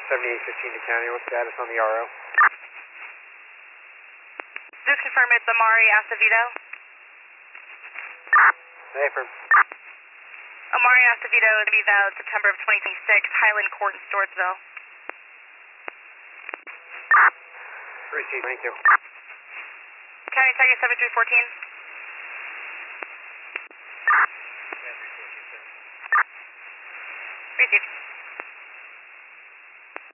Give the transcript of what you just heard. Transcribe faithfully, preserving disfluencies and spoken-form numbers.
seventy-eight fifteen to county, what's status on the R O? Just confirm it's Amari Acevedo. Affirm. Amari Acevedo is to be valid September of twenty twenty-six, Highland Court in Stewartsville. Received, thank you. County Tiger seven three one four. Received.